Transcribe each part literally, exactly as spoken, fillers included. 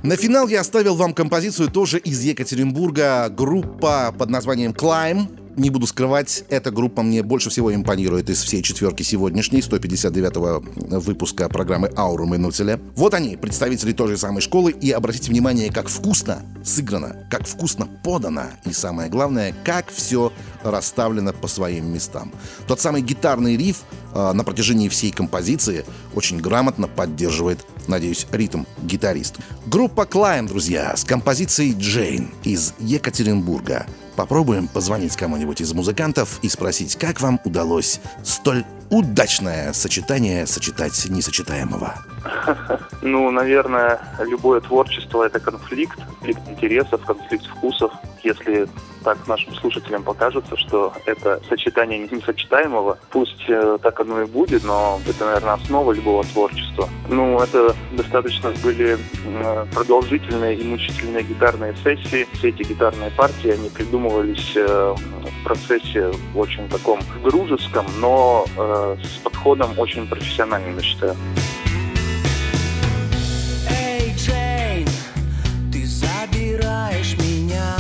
На финал я оставил вам композицию тоже из Екатеринбурга. Группа под названием Climb. Не буду скрывать, эта группа мне больше всего импонирует из всей четверки сегодняшней, сто пятьдесят девятого выпуска программы «Аурум и Нутеля». Вот они, представители той же самой школы, и обратите внимание, как вкусно сыграно, как вкусно подано, и самое главное, как все расставлено по своим местам. Тот самый гитарный риф э, на протяжении всей композиции очень грамотно поддерживает, надеюсь, ритм гитарист. Группа Climb, друзья, с композицией «Джейн» из Екатеринбурга. Попробуем позвонить кому-нибудь из музыкантов и спросить, как вам удалось столь удачное сочетание сочетать несочетаемого. Ну, наверное, любое творчество — это конфликт, конфликт интересов, конфликт вкусов. Если так нашим слушателям покажется, что это сочетание несочетаемого, пусть э, так оно и будет, но это, наверное, основа любого творчества. Ну, это достаточно были э, продолжительные и мучительные гитарные сессии. Все эти гитарные партии, они придумывались э, в процессе очень таком дружеском, но э, с подходом очень профессиональным, я считаю. Эй, Джейн, ты забираешь меня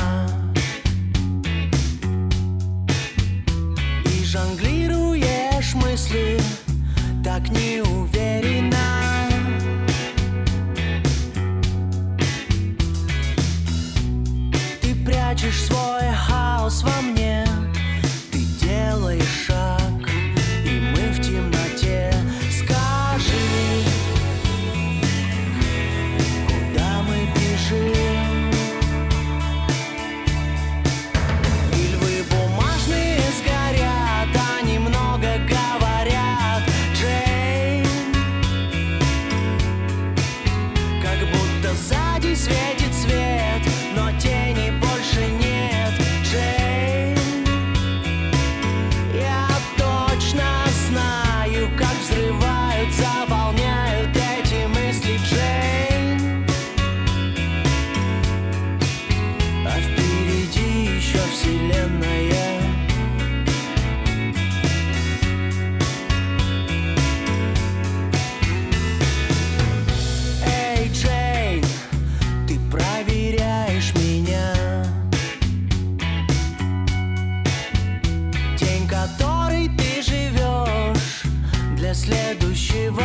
и жонглируешь мысли так неуверенно. Ты прячешь свой хаос во мне, ты делаешь шаг, и мы в темноте. Скажи, куда мы бежим? И львы бумажные сгорят, они много говорят, Джейн. Как будто сзади светит свет, но тени больше нет, Джейн. Я точно знаю, как взрывают, заполняют эти мысли, Джейн. А впереди еще вселенная. Эй, Джейн, ты проверяешь меня. День, который ты живешь для следующего.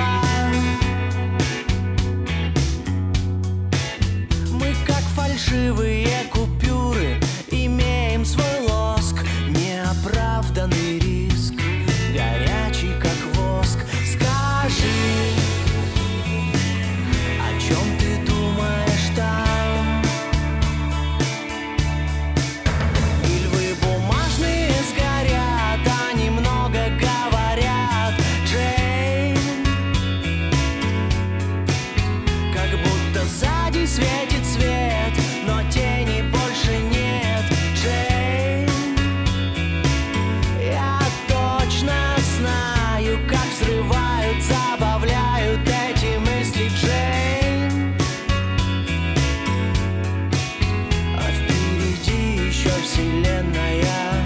Мы как фальшивые купюры, имеем свой лоск, неоправданный риск, горячий как воск. Скажи, о чем ты думаешь там? И львы бумажные сгорят, они много говорят, Джейн. Как будто сзади светит свет, но тени больше нет, Джейн. Я точно знаю, как взрывают, забавляют эти мысли, Джейн. А впереди еще вселенная.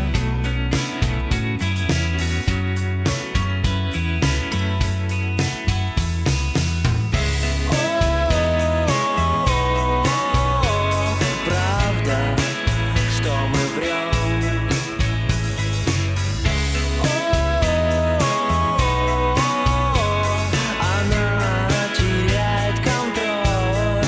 Правда, что мы врем? Она теряет контроль.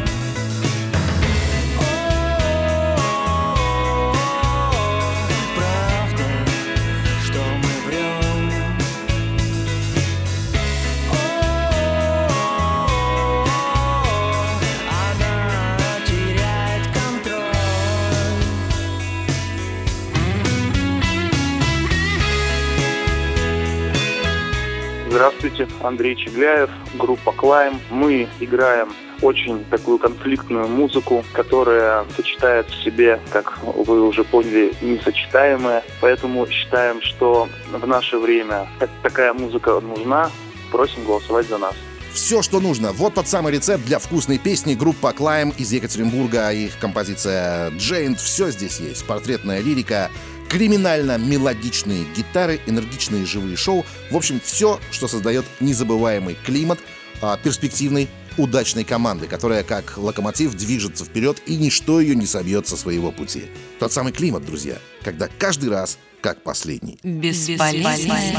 Правда, что мы врем? Она теряет контроль. Здравствуйте, Андрей Чегляев, группа Climb. Мы играем очень такую конфликтную музыку, которая сочетает в себе, как вы уже поняли, несочетаемое. Поэтому считаем, что в наше время такая музыка нужна. Просим голосовать за нас. Все, что нужно. Вот тот самый рецепт для вкусной песни. Группа Climb из Екатеринбурга, их композиция «Джейн». Все здесь есть. Портретная лирика, криминально-мелодичные гитары, энергичные живые шоу. В общем, все, что создает незабываемый климат, перспективный удачной команды, которая как локомотив движется вперед, и ничто ее не собьет со своего пути. Тот самый климат, друзья, когда каждый раз как последний. Бесполезный.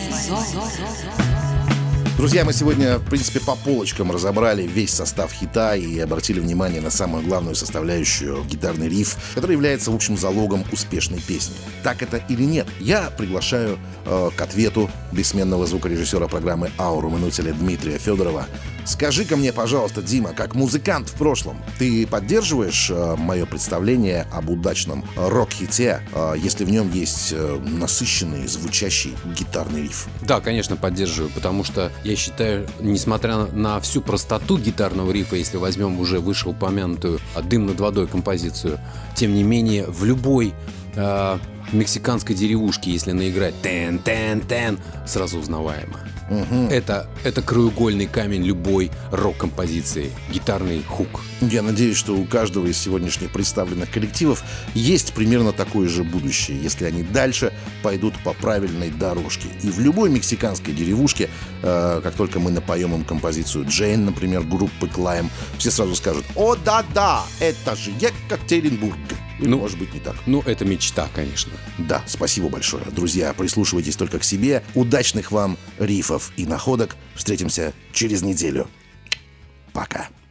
Друзья, мы сегодня, в принципе, по полочкам разобрали весь состав хита и обратили внимание на самую главную составляющую — гитарный риф, который является, в общем, залогом успешной песни. Так это или нет? Я приглашаю э, к ответу бессменного звукорежиссера программы «Ауру Минутеля» Дмитрия Федорова. Скажи-ка мне, пожалуйста, Дима, как музыкант в прошлом, ты поддерживаешь э, мое представление об удачном рок-хите, э, если в нем есть э, насыщенный, звучащий гитарный риф? Да, конечно, поддерживаю, потому что я считаю, несмотря на всю простоту гитарного рифа, если возьмем уже вышеупомянутую «Дым над водой» композицию, тем не менее в любой э, мексиканской деревушке, если наиграть «тен-тен-тен», сразу узнаваемо. Угу. Это, это краеугольный камень любой рок-композиции, гитарный хук. Я надеюсь, что у каждого из сегодняшних представленных коллективов есть примерно такое же будущее, если они дальше пойдут по правильной дорожке. И в любой мексиканской деревушке, э, как только мы напоем им композицию «Джейн», например, группы Клайм, все сразу скажут: «О, да-да, это же Екатеринбург». Или, ну, может быть, не так. Ну, это мечта, конечно. Да, спасибо большое. Друзья, прислушивайтесь только к себе. Удачных вам рифов и находок. Встретимся через неделю. Пока.